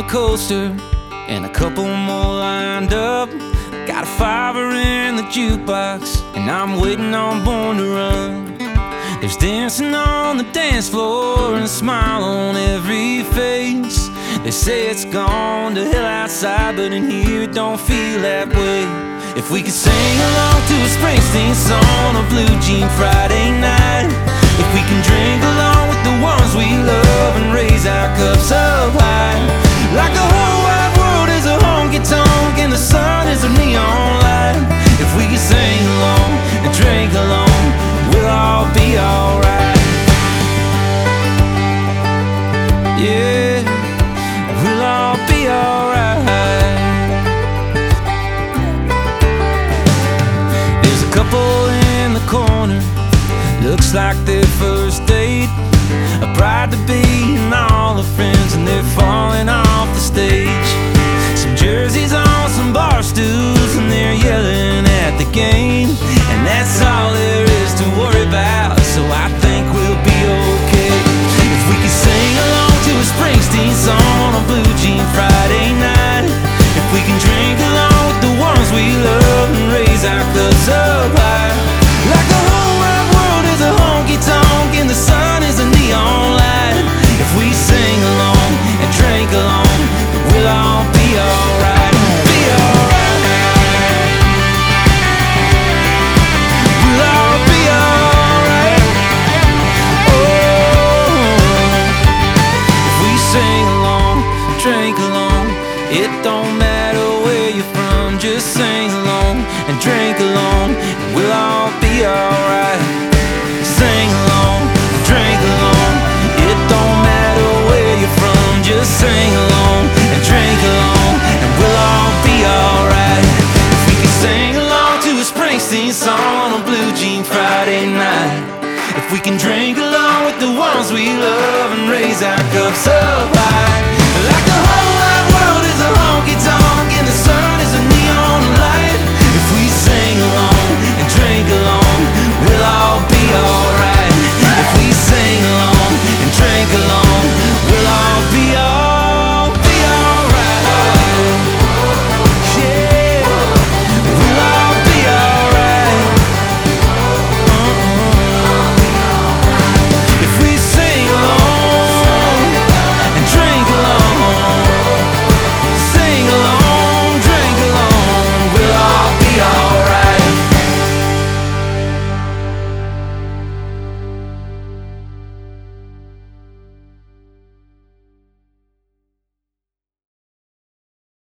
coaster and a couple more lined up. Got a $5 in the jukebox and I'm waiting on Born to Run. There's dancing on the dance floor and a smile on every face. They say it's gone to hell outside, but in here it don't feel that way. If we could sing along to a Springsteen song on a Blue Jean Friday night, if we can drink along with the ones we love and raise our cups up high, like the whole wide world is a honky-tonk and the sun is a neon light. If we can sing along and drink along, we'll all be alright. Yeah, we'll all be alright. There's a couple in the corner, looks like their first date. A bride to be and all her friends, and they're falling off the stage. Some jerseys on some bar stools and they're yelling at the game, and that's all there is to worry about, so I think we'll be okay. If we can sing along to a Springsteen song on a Blue Jean Friday night, if we can drink along with the ones we love and raise our cups up high, like the whole wide world is a honky-tonk and the sun is a neon light. If we sing along and drink along, we'll all be alright. Be alright. We'll all be alright. Oh, if we sing along, drink along, it don't matter where you're from, just sing along and drink along, and we'll all be alright. Sing along, drink along, it don't matter where you're from, just sing along and drink along, and we'll all be alright. If we can sing along to a Springsteen song on a Blue Jean Friday night, if we can drink along with the ones we love and raise our cups up high,